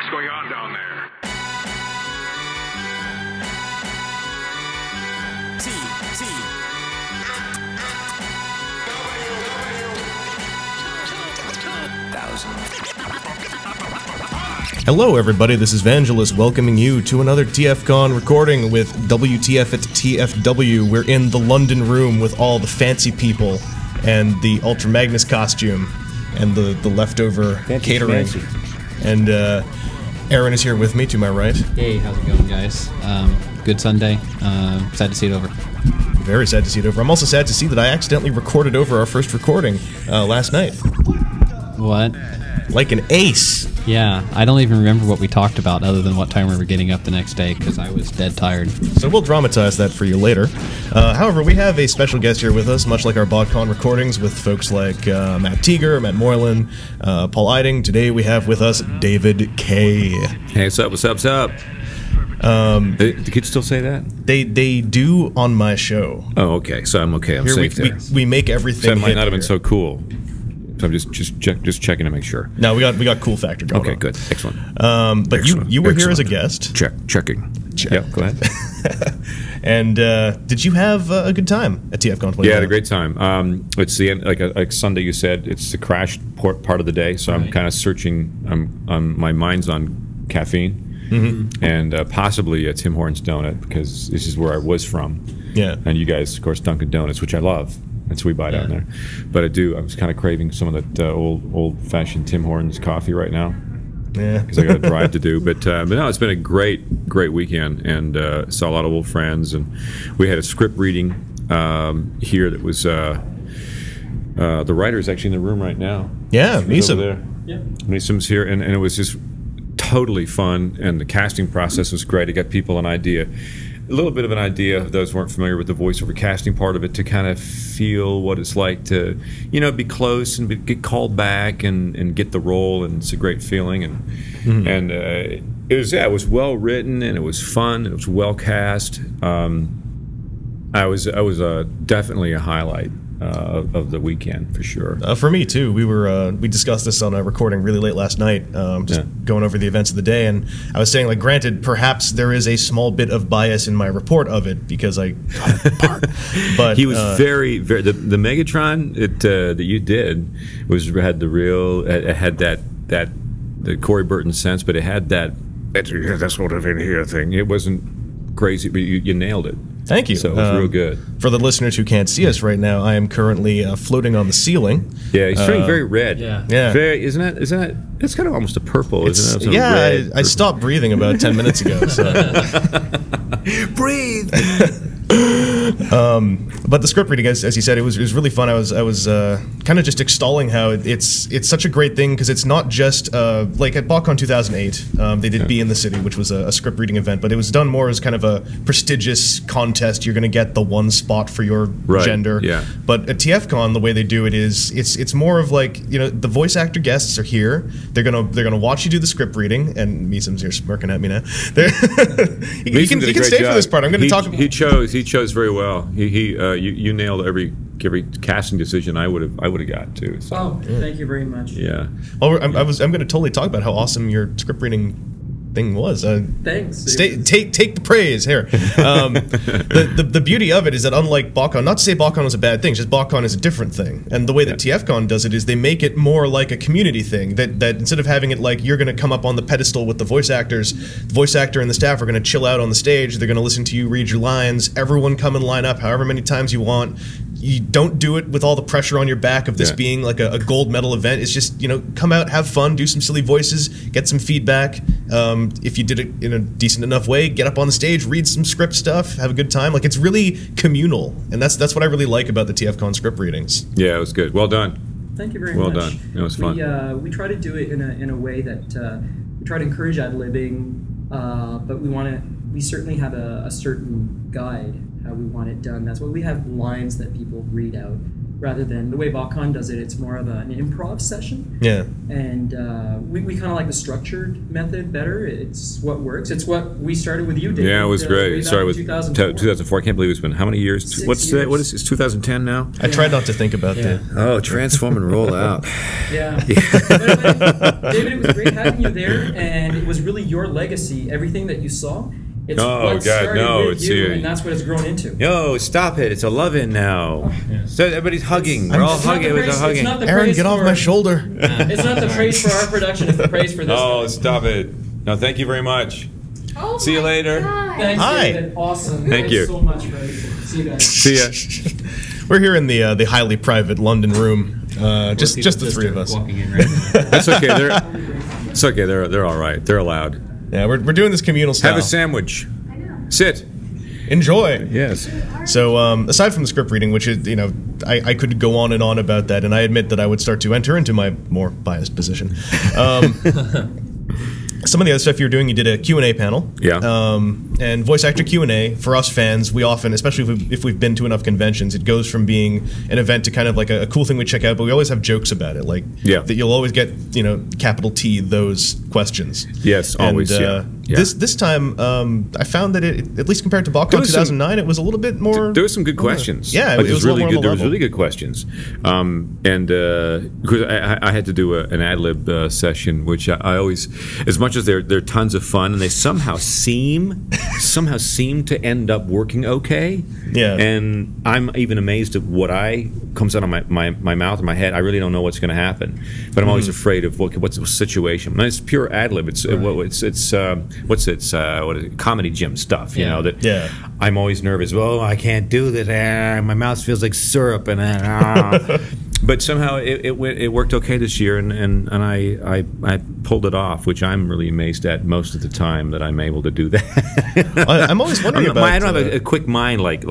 What's going on down there? Hello, everybody. This is Vangelis welcoming you to another TFCon recording with WTF at TFW. We're in the London room with all the fancy people and the Ultra Magnus costume and the leftover catering. Fancy. And Aaron is here with me to my right. Hey, how's it going, guys? Good Sunday. Sad to see it over. Very sad to see it over. I'm also sad to see that I accidentally recorded over our first recording last night. What? Like an ace. Yeah, I don't even remember what we talked about other than what time we were getting up the next day because I was dead tired. So we'll dramatize that for you later. However, we have a special guest here with us, much like our BotCon recordings with folks like Matt Teeger, Matt Moylan, Paul Eiding. Today we have with us David K. Hey, what's up, what's up, what's up? The kids still say that? They do on my show. Oh, okay. So I'm okay. I'm here safe there. We make everything. So it might not have been here. So cool. So I'm just checking to make sure. No, we got cool factor going. Okay, on. Good, excellent. But excellent. you were here as a guest. Checking. Yeah, go ahead. And did you have a good time at TFCon 20? Yeah, I had a great time. It's the end, like Sunday. You said it's the crash part of the day, so right. I'm kind of searching. My mind's on caffeine, and possibly a Tim Hortons donut because this is where I was from. Yeah, and you guys, of course, Dunkin' Donuts, which I love. That's what we buy down there. But I was kind of craving some of that old-fashioned Tim Hortons coffee right now. Yeah. Because I got a drive to do. But no, it's been a great weekend, and saw a lot of old friends. And we had a script reading here that was the writer's actually in the room right now. Yeah, Meeson. Over there. Yeah. Meeson's here, and it was just totally fun, and the casting process was great. It got people a little bit of an idea, those who weren't familiar with the voiceover casting part of it, to kind of feel what it's like to, be close and get called back and get the role, and it's a great feeling. And it was well written, and it was fun, and it was well cast. I was definitely a highlight of the weekend for sure. For me too. We discussed this on a recording really late last night, going over the events of the day, and I was saying, like, granted, perhaps there is a small bit of bias in my report of it because I got it apart. But he was very the Megatron that you did had the Corey Burton sense, but it had that sort of in here thing. It wasn't crazy, but you nailed it. Thank you. So it was real good. For the listeners who can't see us right now, I am currently floating on the ceiling. Yeah, he's turning very red. Yeah. Very, isn't that? It's kind of almost a purple, isn't it? Yeah, I stopped breathing about 10 minutes ago. So. Breathe. But the script reading, as you said, it was really fun. I was kind of just extolling how it's such a great thing because it's not just like at BotCon 2008, they did Be in the City, which was a script reading event, but it was done more as kind of a prestigious contest. You're going to get the one spot for your gender. Yeah. But at TFCon, the way they do it is it's more of like, the voice actor guests are here. They're gonna watch you do the script reading, and Meesum's here smirking at me now. He can stay for this part. I'm going to talk about. He chose very well. You nailed every casting decision I would have got too. So. Thank you very much. Yeah. Well, I'm going to totally talk about how awesome your script reading thing was. Thanks. Take the praise here. The beauty of it is that unlike BotCon, not to say BotCon was a bad thing, just BotCon is a different thing. And the way that TFCon does it is they make it more like a community thing. That instead of having it like you're going to come up on the pedestal with the voice actors, the voice actor and the staff are going to chill out on the stage. They're going to listen to you read your lines. Everyone come and line up however many times you want. You don't do it with all the pressure on your back of this being like a gold medal event. It's just, come out, have fun, do some silly voices, get some feedback. If you did it in a decent enough way, get up on the stage, read some script stuff, have a good time. Like, it's really communal, and that's what I really like about the TFCon script readings. Yeah, it was good. Well done. Thank you very much. Well done. It was fun. We try to do it in a way that we try to encourage ad-libbing, but we certainly have a certain guide how we want it done. That's why we have lines that people read out. rather than the way BotCon does it. It's more of an improv session. Yeah. And we kind of like the structured method better. It's what works. It's what we started with you, David. Yeah, it was way great. back Sorry, it in was 2004. I can't believe it's been how many years? 6 What's years. what is it's 2010 now? I tried not to think about that. Oh, transform and roll out. Yeah. But David, it was great having you there, and it was really your legacy. Everything that you saw. It's Oh, what God, started no, with it's you, you. and that's what it's grown into. Yo, stop it! It's a love-in now. So everybody's hugging. We're all It's not hugging. the It was a praise- it's hugging. not the Aaron, praise get off for- my shoulder. It's not the praise for our production; it's the praise for this. Oh, stop it! No, thank you very much. Oh See you my later. God. Thanks, Hi. David. Awesome. Thank Thanks you. so much for See you guys. See ya. We're here in the highly private London room. Just the three of us. Walking in right now. That's okay. It's okay. They're all right. They're allowed. Yeah, we're doing this communal style. Have a sandwich. I know. Sit. Enjoy. Yes. So, aside from the script reading, which is, I could go on and on about that, and I admit that I would start to enter into my more biased position. Some of the other stuff you're doing, you did a Q&A panel. Yeah. And voice actor Q&A, for us fans, we often, especially if we've been to enough conventions, it goes from being an event to kind of like a cool thing we check out, but we always have jokes about it. Like, Yeah. that you'll always get, capital T, those questions. Yes, always. And, Yeah. This time, I found that it, at least compared to BotCon There was 2009, it was a little bit more. There were some good questions. Yeah, Like, it was a lot more on the There was level. really good questions, and because I had to do an ad lib session, which I always, as much as they're tons of fun, and they somehow seem to end up working okay. Yeah. And I'm even amazed at what comes out of my mouth and my head. I really don't know what's going to happen, but I'm always afraid of what's the situation. And it's pure ad lib. It's what is it? Comedy gym stuff. You Yeah. know that. Yeah. I'm always nervous. Oh, I can't do this. My mouth feels like syrup, and but somehow it worked okay this year, and I pulled it off, which I'm really amazed at most of the time that I'm able to do that. I'm always wondering about. I don't have a quick mind like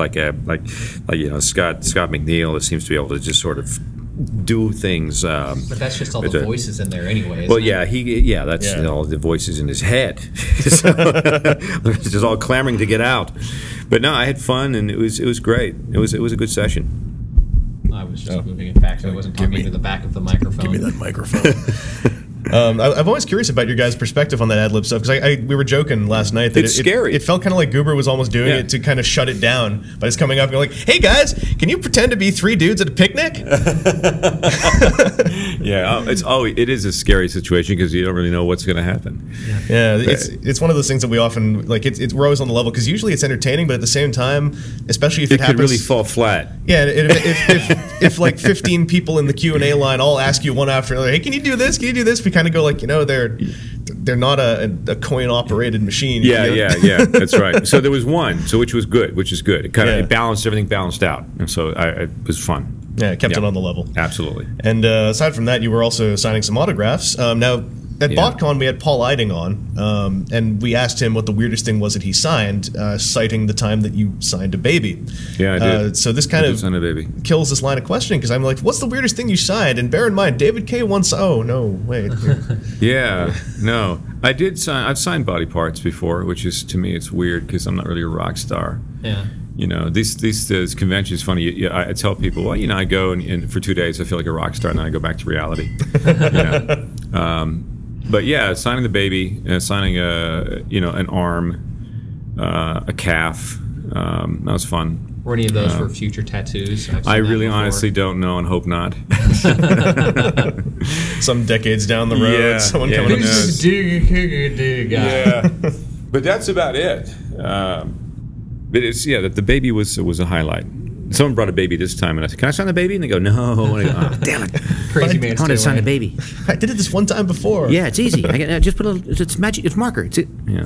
Scott McNeil that seems to be able to just sort of do things. But that's just all With the the- voices in there anyway. Well, isn't it? that's Yeah. all the voices in his head. So, they're just all clamoring to get out. But no, I had fun, and it was great. It was a good session. I was just moving it back so I wasn't talking to the back of the microphone. Give me that microphone. I'm always curious about your guys' perspective on that ad lib stuff, because we were joking last night that It's scary. It felt kind of like Goober was almost doing Yeah. it to kind of shut it down, but it's coming up and going like, "Hey guys, can you pretend to be three dudes at a picnic?" Yeah, it is a scary situation because you don't really know what's going to happen. Yeah, it's one of those things that we often like. We're always on the level because usually it's entertaining, but at the same time, especially if it It could happens, really fall flat. Yeah, if like 15 people in the Q&A line all ask you one after another, "Hey, can you do this? Can you do this?" We kind of go like, they're not a coin operated machine. Yeah, you know? yeah, that's right. So there was one, which was good. It kind of Yeah. it balanced everything, balanced out, and so it was fun. Yeah, it kept Yeah. it on the level. Absolutely. And aside from that, you were also signing some autographs. Now, at Yeah. BotCon, we had Paul Eiding on, and we asked him what the weirdest thing was that he signed, citing the time that you signed a baby. Yeah, I did. So this kind of Son of a baby. kills this line of questioning, because I'm like, what's the weirdest thing you signed? And bear in mind, David K. once... Oh, no, wait. Yeah, no, I did sign. I've signed body parts before, which is to me it's weird because I'm not really a rock star. Yeah. You know, these conventions. Funny. I tell people, well, I go and for 2 days I feel like a rock star, and then I go back to reality. But yeah, signing the baby, signing an arm, a calf. That was fun. Were any of those for future tattoos? I've seen I that really before. honestly don't know and hope not. Some decades down the road, Yeah, someone yeah, coming up. who knows? Guy. Yeah, but that's about it. But it's the baby was a highlight. Someone brought a baby this time, and I said, "Can I sign the baby?" And they go, "No." And I go, "Oh, damn it! Crazy I man. wanted to sign the baby." I did it this one time before. Yeah, it's easy. I just put it's magic. It's marker. It's it. Yeah.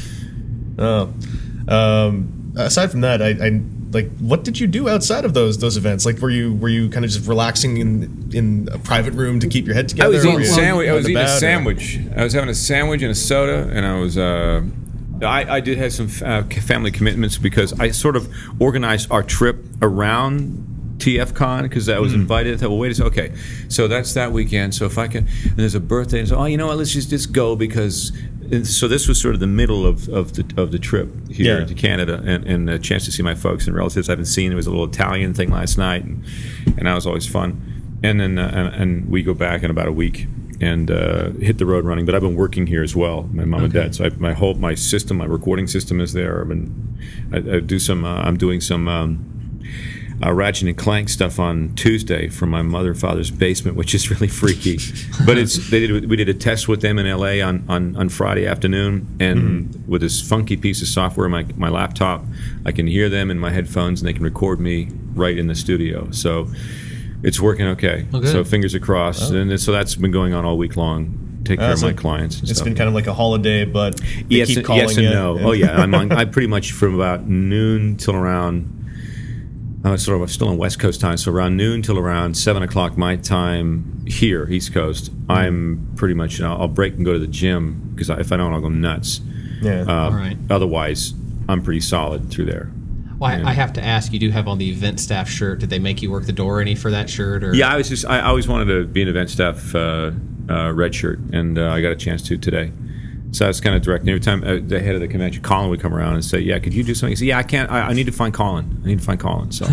Aside from that, I like, what did you do outside of those events? Like, were you kind of just relaxing in a private room to keep your head together? I was Or eating were you sandwich. I was out eating a about, or- sandwich. I was having a sandwich and a soda, and I was. I did have some family commitments because I sort of organized our trip around TFCon because I was invited. I thought, well, wait a second. Okay, so that's that weekend. So if I can, and there's a birthday, and so you know what? Let's just go because and so this was sort of the middle of the trip here Yeah. to Canada, and a chance to see my folks and relatives I haven't seen. There was a little Italian thing last night, and that was always fun. And then and we go back in about a week and hit the road running. But I've been working here as well, my mom and dad. So my recording system is there. I'm doing some Ratchet and Clank stuff on Tuesday from my mother and father's basement, which is really freaky. But we did a test with them in LA on Friday afternoon, and with this funky piece of software on my laptop, I can hear them in my headphones, and they can record me right in the studio. So it's working okay. Oh, good. So fingers are crossed, and so that's been going on all week long. Take care of so my clients. And It's stuff. been kind of like a holiday, but they Yes, keep calling yes and you. no. Oh yeah, I pretty much from about noon till around. I'm still on West Coast time, so around noon till around 7 o'clock my time here, East Coast. I'm pretty much. I'll break and go to the gym because if I don't, I'll go nuts. Yeah. All right. Otherwise, I'm pretty solid through there. Well, I have to ask, you do have on the event staff shirt. Did they make you work the door any for that shirt? Or? Yeah, I always wanted to be an event staff red shirt, and I got a chance to today. So I was kind of directing. Every time the head of the convention, Colin, would come around and say, "Yeah, could you do something?" He said, "Yeah, I can't. I need to find Colin. So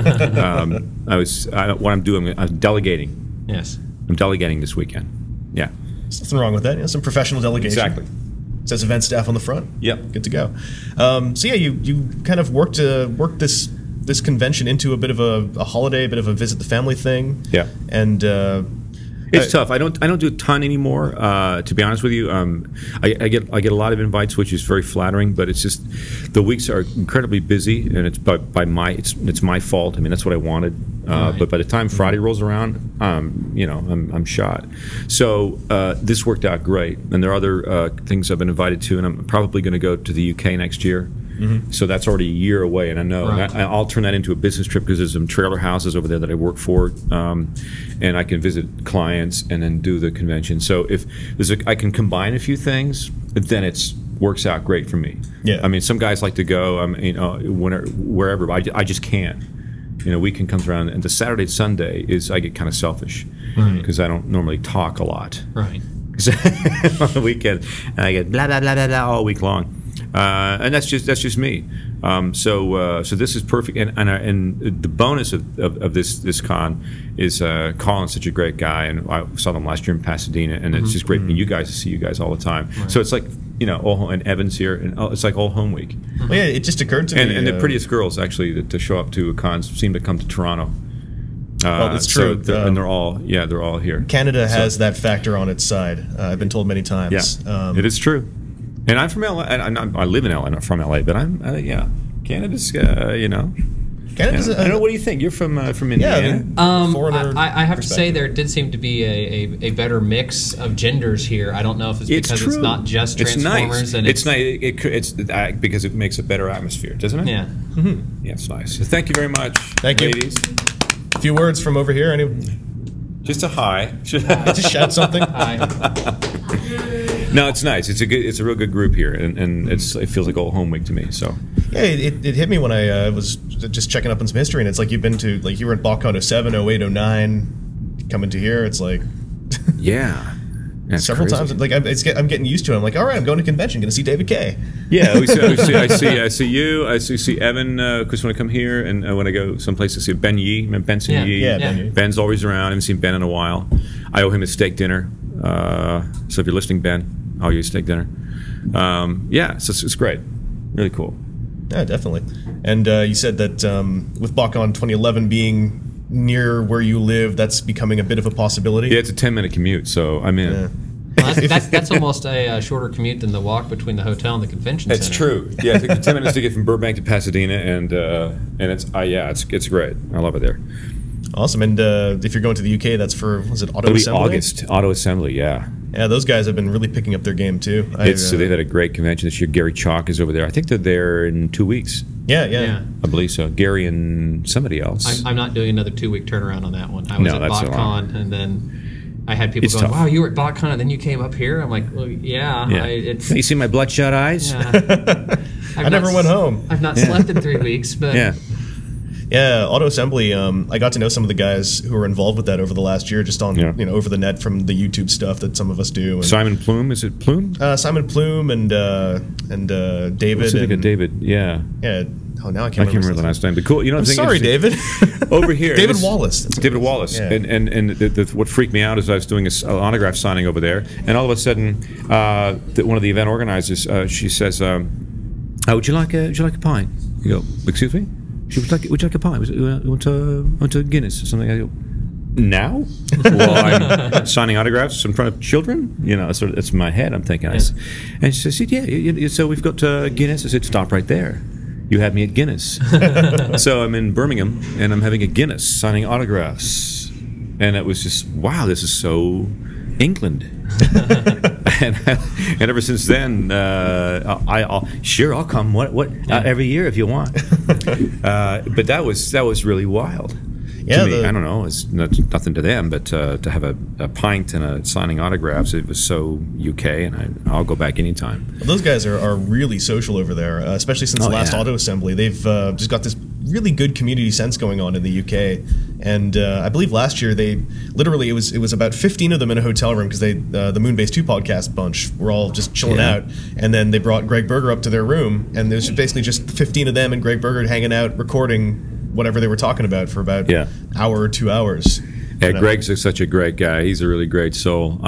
what I'm doing, I'm delegating. Yes. I'm delegating this weekend. Yeah, There's nothing wrong with that. Some professional delegation. exactly. It says event staff on the front. Yep. Good to go. So yeah, you kind of worked this convention into a bit of a holiday, a bit of a visit the family thing. Yeah. And It's tough. I don't do a ton anymore. To be honest with you, I get a lot of invites, which is very flattering. But it's just the weeks are incredibly busy, and it's it's my fault. I mean, that's what I wanted. Right. But by the time Friday rolls around, I'm shot. So this worked out great, and there are other things I've been invited to, and I'm probably going to go to the UK next year. Mm-hmm. So that's already a year away, and I know. Right. And I'll turn that into a business trip because there's some trailer houses over there that I work for, and I can visit clients and then do the convention. So if I can combine a few things, then it works out great for me. Yeah. I mean, some guys like to go, wherever. But I just can't. Weekend comes around, and the Saturday, Sunday I get kind of selfish because I don't normally talk a lot. Right. On the weekend, and I get blah blah blah blah blah all week long. And that's just me. So this is perfect. And the bonus of this con is Colin's such a great guy, and I saw them last year in Pasadena, and it's just great meeting you guys to see you guys all the time. Right. So it's like and Evan's here, and it's like all home week. well, yeah, it just occurred to me. And the prettiest girls actually to show up to cons seem to come to Toronto. Well, it's true. And they're all here. Canada has that factor on its side. I've been told many times. Yeah, it is true. And I'm from LA. I live in LA. I'm not from LA, but I'm Canada's. Canada's. I don't know. What do you think? You're from Indiana. Foreigner I have to say perspective. there did seem to be a better mix of genders here. I don't know if it's because it's not just Transformers. It's nice. It's because it makes a better atmosphere, doesn't it? Yeah. Mm-hmm. Yeah, it's nice. So thank you very much, Thank you. ladies. A few words from over here. Just a hi. Just shout something. No, it's nice. It's a real good group here, and it feels like old home week to me. So Yeah, it hit me when I was just checking up on some history, and it's like you were at BalkCon 07, 08, 09, coming to here. It's like yeah. That's several crazy. times. Like I'm getting used to it. I'm like, all right, I'm going to convention, going to see David Kaye. Yeah, I see you. I see Evan. Because when I come here and when I go someplace, I see Ben Yee. Remember Benson Yeah. Yee? Yeah, Ben Yee. Ben's always around. I haven't seen Ben in a while. I owe him a steak dinner. So if you're listening, Ben, I'll owe you a steak dinner. So it's great. Really cool. Yeah, definitely. And you said that with BalkCon 2011 being near where you live, that's becoming a bit of a possibility. Yeah, it's a 10-minute commute, so I'm in. Yeah. Well, that's almost a shorter commute than the walk between the hotel and the convention center. It's true. Yeah, it takes 10 minutes to get from Burbank to Pasadena, and it's great. I love it there. Awesome. And if you're going to the UK, that's for, was it Auto It'll be Assembly? August. Auto Assembly, yeah. Yeah, those guys have been really picking up their game too. So they've had a great convention this year. Gary Chalk is over there. I think they're there in 2 weeks. Yeah. I believe so. Gary and somebody else. I'm not doing another 2-week turnaround on that one. I was No, at that's so long. BotCon, and then I had people It's going, tough. "Wow, you were at BotCon, and then you came up here." I'm like, "Well, yeah." You see my bloodshot eyes? Yeah. I never went home. I've not slept in 3 weeks, but Yeah. Yeah, Auto Assembly. I got to know some of the guys who were involved with that over the last year, just on over the net from the YouTube stuff that some of us do. And, Simon Plume, is it Plume? Simon Plume and David. David, yeah. Yeah. Oh, now I I can't remember the last name. But cool. You know, I'm sorry, David. Over here, David Wallace. David Wallace. Yeah. And what freaked me out is I was doing an autograph signing over there, and all of a sudden, one of the event organizers, she says, "Would you like a pint?" You go, "Excuse me?" She was like, "Would you like a pint? Want a Guinness or something?" I go, "Now?" Well, I'm signing autographs in front of children. You know, sort of, it's in my head. I'm thinking, and she said, "Yeah, so we've got Guinness." I said, "Stop right there. You had me at Guinness." So I'm in Birmingham, and I'm having a Guinness signing autographs, and it was just, wow, this is so England. and ever since then, I'll come. Every year if you want. But that was really wild. Yeah, to me, I don't know. It's nothing to them, but to have a pint and a signing autographs, it was so UK, and I'll go back anytime. Well, those guys are really social over there, especially since the last Auto Assembly. They've just got this really good community sense going on in the UK, and I believe last year it was about 15 of them in a hotel room because the Moonbase 2 podcast bunch were all just chilling out, and then they brought Greg Berger up to their room, and there's basically just 15 of them and Greg Berger hanging out recording whatever they were talking about for about an hour or 2 hours. Yeah, Greg's such a great guy. He's a really great soul.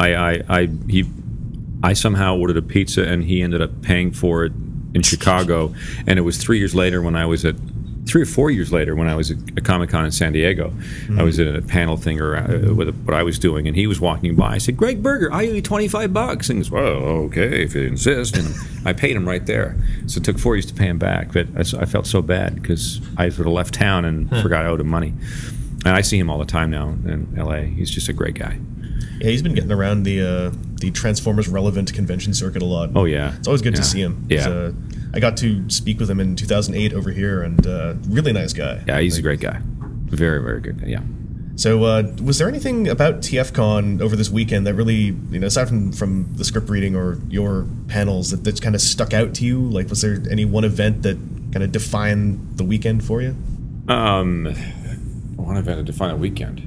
I somehow ordered a pizza and he ended up paying for it in Chicago, and it was 3 or 4 years later when I was at Comic-Con in San Diego. I was at a panel thing with what I was doing, and he was walking by. I said, "Greg Berger, I owe you $25. And he goes, "Well, okay, if you insist." And I paid him right there. So it took 4 years to pay him back, but I felt so bad because I sort of left town and forgot I owed him money. And I see him all the time now in LA. He's just a great guy. Yeah, he's been getting around the Transformers relevant convention circuit a lot. Oh yeah, it's always good to see him. Yeah. I got to speak with him in 2008 over here, and really nice guy. Yeah, he's a great guy. Very, very good guy, yeah. So was there anything about TFCon over this weekend that really, aside from the script reading or your panels, that kind of stuck out to you? Like, was there any one event that kind of defined the weekend for you? One event to define a weekend?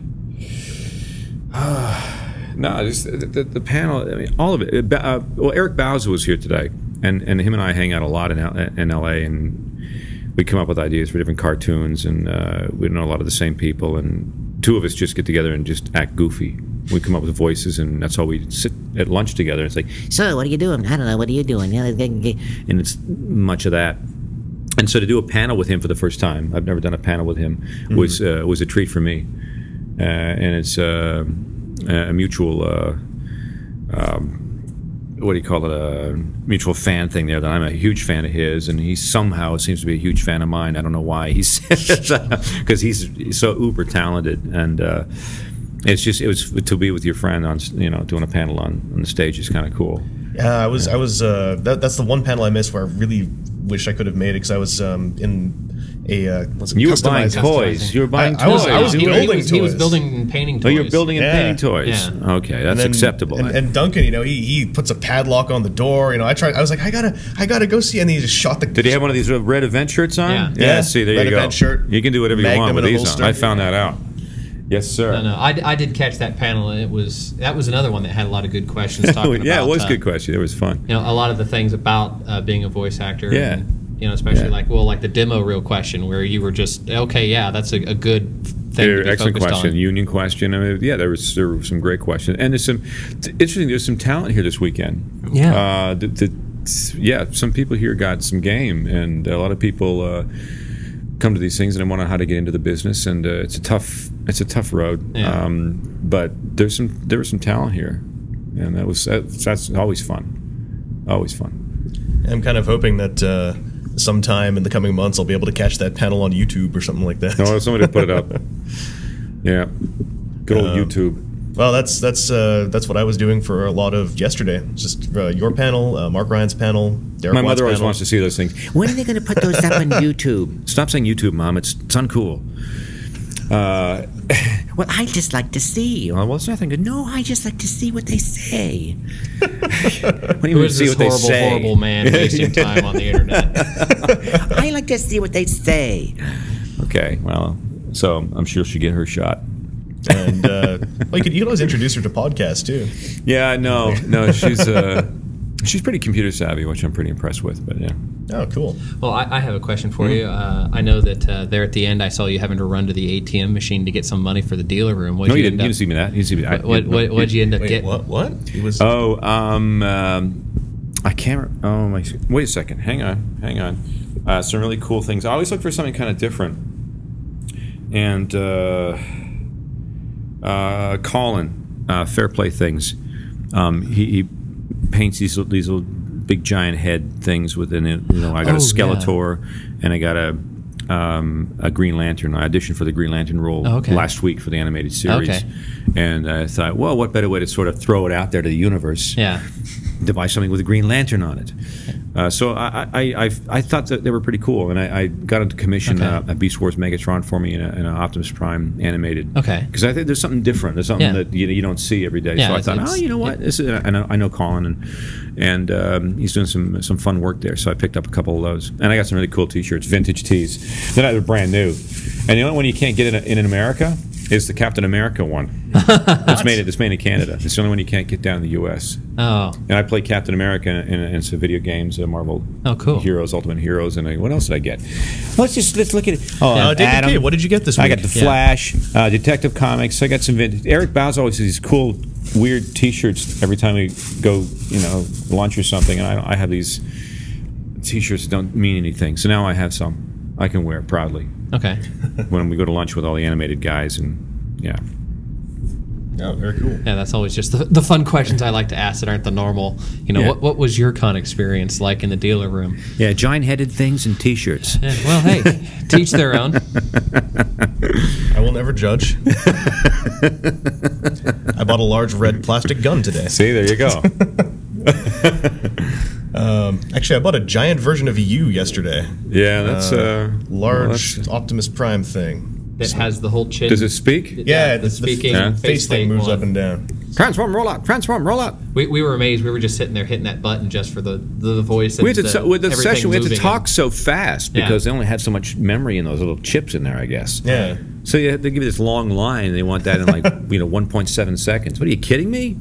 No, just the panel, I mean, all of it. Well, Eric Bauza was here today. And him and I hang out a lot in LA, and we come up with ideas for different cartoons, and we know a lot of the same people, and two of us just get together and just act goofy. We come up with voices, and that's how we sit at lunch together. It's like, "So, what are you doing?" "I don't know. What are you doing?" And it's much of that. And so to do a panel with him for the first time, I've never done a panel with him, was a treat for me. And it's a mutual. What do you call it? A mutual fan thing there. That I'm a huge fan of his, and he somehow seems to be a huge fan of mine. I don't know why. He's because he's so uber talented, and it was to be with your friend on doing a panel on the stage is kind of cool. Yeah, I was. That's the one panel I missed where I really wish I could have made it because I was in a. You were buying toys. You were buying toys. I was building toys. He was building and painting toys. Oh, you're building and painting toys. Yeah. Okay, that's acceptable. And Duncan, he puts a padlock on the door. I was like, I gotta go see, and he just shot the. Did he have one of these red event shirts on? Yeah. See, there red you go. Event shirt. You can do whatever you want with these on. I found that out. Yes, sir. No, I did catch that panel, and that was another one that had a lot of good questions talking about. Yeah, it was a good question. It was fun. A lot of the things about being a voice actor. Yeah. And, especially like the demo reel question where you were just that's a good thing to be excellent focused question. on. Union question. I mean, yeah, there were some great questions, and it's interesting. There's some talent here this weekend. Yeah. Some people here got some game, and a lot of people come to these things and they want to know how to get into the business, and it's a tough road. Yeah. But there was some talent here, and that's always fun. Always fun. I'm kind of hoping that sometime in the coming months I'll be able to catch that panel on YouTube or something like that. No, somebody put it up. Yeah, good old YouTube. Well, that's what I was doing for a lot of yesterday. Just your panel, Mark Ryan's panel, Derek My Watt's mother always panel. wants to see those things. When are they going to put those up on YouTube? Stop saying YouTube, Mom. It's uncool. Well, I just like to see. Well, it's nothing good. No, I just like to see what they say. What do you Who mean is see this what they say? horrible man wasting time on the internet? I like to see what they say. Okay, well, so I'm sure she'll get her shot. And you could always introduce her to podcasts too. Yeah, no, she's pretty computer savvy, which I'm pretty impressed with. But yeah. Oh, cool. Well, I have a question for you. I know that there at the end, I saw you having to run to the ATM machine to get some money for the dealer room. No, you didn't. You didn't see me that. You didn't see me that. What'd you end up Wait, getting? what? It was. I can't. Oh my! Wait a second. Hang on. Some really cool things. I always look for something kind of different. And Colin, Fair Play Things. He paints these little big giant head things within it. I got a Skeletor, and I got a Green Lantern. I auditioned for the Green Lantern role last week for the animated series. Okay. And I thought, well, what better way to sort of throw it out there to the universe? Yeah. To buy something with a Green Lantern on it. So I thought that they were pretty cool, and I got them to commission a Beast Wars Megatron for me in an Optimus Prime animated. Okay. Because I think there's something different. There's something that you don't see every day. Yeah, so I thought, you know what? This is, I know Colin, and he's doing some fun work there. So I picked up a couple of those, and I got some really cool T-shirts, vintage tees. They're not brand new, and the only one you can't get in America is the Captain America one. It's made in Canada. It's the only one you can't get down in the U.S. Oh. And I played Captain America in some video games, Marvel Heroes, Ultimate Heroes, and what else did I get? Let's look at it. David Adam, K., what did you get this week? I got the Flash, Detective Comics. I got some vintage. Eric Bowes always has these cool, weird T-shirts every time we go, lunch or something, and I have these T-shirts that don't mean anything. So now I have some I can wear proudly. Okay. When we go to lunch with all the animated guys, and yeah. Oh, very cool. Yeah, that's always just the fun questions I like to ask that aren't the normal. What was your con experience like in the dealer room? Yeah, giant-headed things and T-shirts. Yeah, well, hey, teach their own. I will never judge. I bought a large red plastic gun today. See, there you go. Actually, I bought a giant version of you yesterday. Yeah, that's large Optimus Prime thing. That has the whole chin. Does it speak? Yeah, the speaking face thing moves up and down. Transform, roll out. Transform, roll out. We were amazed. We were just sitting there hitting that button just for the voice. And with the session, we had to talk and, so fast because they only had so much memory in those little chips in there, I guess. Yeah. So they give you this long line, and they want that in 1.7 seconds. What are you kidding me?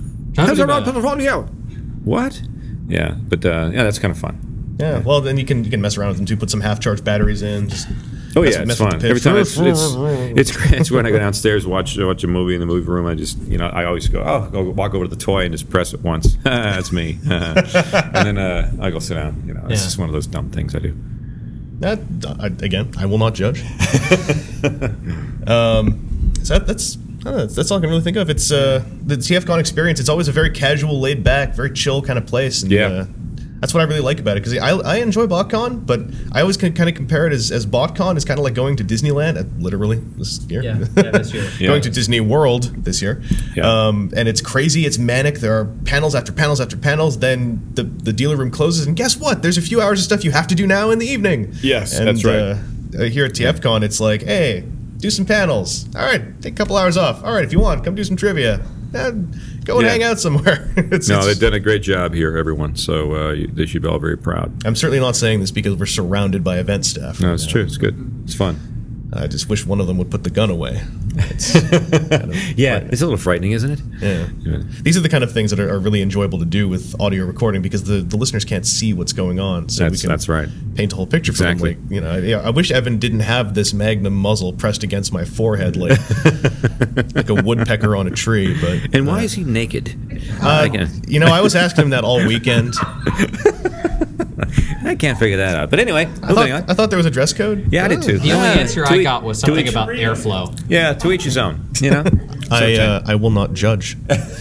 What? Yeah, but that's kind of fun. Yeah. Well, then you can mess around with them too. Put some half-charged batteries in. It's fun. Every time it's when I go downstairs watch a movie in the movie room. I always go walk over to the toy and just press it once. That's me. And then I go sit down. It's just one of those dumb things I do. I will not judge. So that's all I can really think of. It's the TFCon experience. It's always a very casual, laid back, very chill kind of place. And, that's what I really like about it, because I enjoy BotCon, but I always kind of compare it as BotCon is kind of like going to Disneyland, literally this year. Yeah, this year. Going to Disney World this year. Yeah. And it's crazy, it's manic, there are panels after panels after panels, then the dealer room closes, and guess what? There's a few hours of stuff you have to do now in the evening. Yes, and, that's right. Here at TFCon, it's like, hey, do some panels. All right, take a couple hours off. All right, if you want, come do some trivia. Go and hang out somewhere. They've done a great job here, everyone. So they should be all very proud. I'm certainly not saying this because we're surrounded by event staff. No, it's true. It's good. It's fun. I just wish one of them would put the gun away. It's it's a little frightening, isn't it? Yeah. These are the kind of things that are really enjoyable to do with audio recording because the listeners can't see what's going on. So that's right. Paint a whole picture for them. I wish Evan didn't have this Magnum muzzle pressed against my forehead like a woodpecker on a tree. But why is he naked? I was asking him that all weekend. I can't figure that out. But anyway, I thought there was a dress code. Yeah, I did too. The only answer I got was something about airflow. Yeah, to each his own. I will not judge.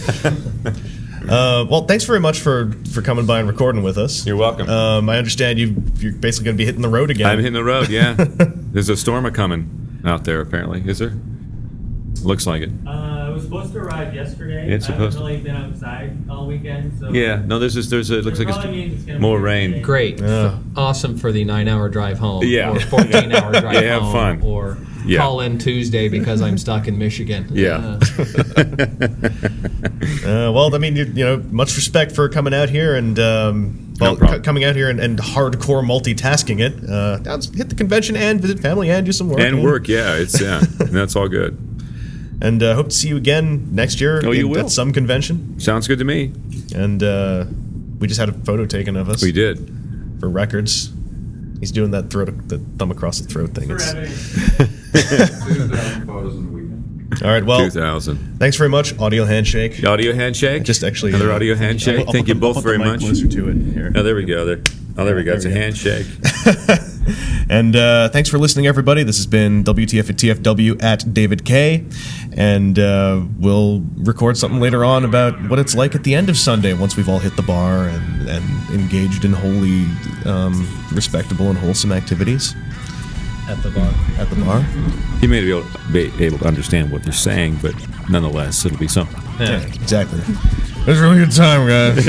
Well, thanks very much for coming by and recording with us. You're welcome. I understand you're basically going to be hitting the road again. I'm hitting the road, yeah. There's a storm coming out there, apparently. Is there? Looks like it. It was supposed to arrive yesterday. It's supposed to. I've only been outside all weekend. So yeah, no, there's it looks like it's more rain. Today. Great. Awesome for the 9-hour drive home. Yeah. Or 14-hour drive home. Have fun. Or call in Tuesday because I'm stuck in Michigan. Yeah. Well, much respect for coming out here, and Well, problem. coming out here and hardcore multitasking it, I'll just hit the convention and visit family and do some work. And work, and that's all good. And hope to see you again next year Oh, you will. at some convention. Sounds good to me. And we just had a photo taken of us We did. for records. He's doing that the thumb across the throat thing. for It's- having 2,000 photos in the weekend. all right, well, 2000. thanks very much. Audio handshake. Audio handshake. Just actually another audio handshake. I'll Thank put you the- I'll both put the very mic much. closer to it here. Oh, there we go. There we go. It's a we go. handshake. And thanks for listening, everybody. This has been WTF at TFW at David K. And we'll record something later on about what it's like at the end of Sunday once we've all hit the bar and engaged in wholly respectable and wholesome activities At the bar. at the bar. You may be able to understand what they're saying, but nonetheless, it'll be something. Yeah, exactly. It was a really good time, guys.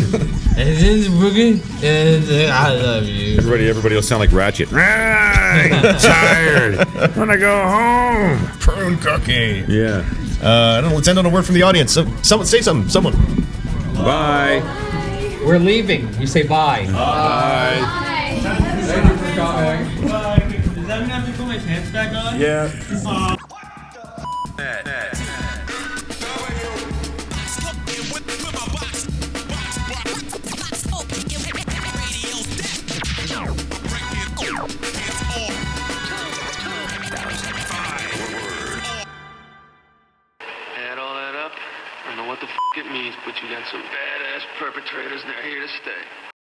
I love you. Everybody will sound like Ratchet. I'm tired. I want to go home. Prune cookie. Yeah. I don't know. Let's end on a word from the audience. Someone say something. Someone. Bye. We're leaving. You say bye. Thank you for coming. Does that mean I have to put my pants back on? Yeah. Add all that up, I don't know what the f it means, but you got some badass perpetrators and they're here to stay.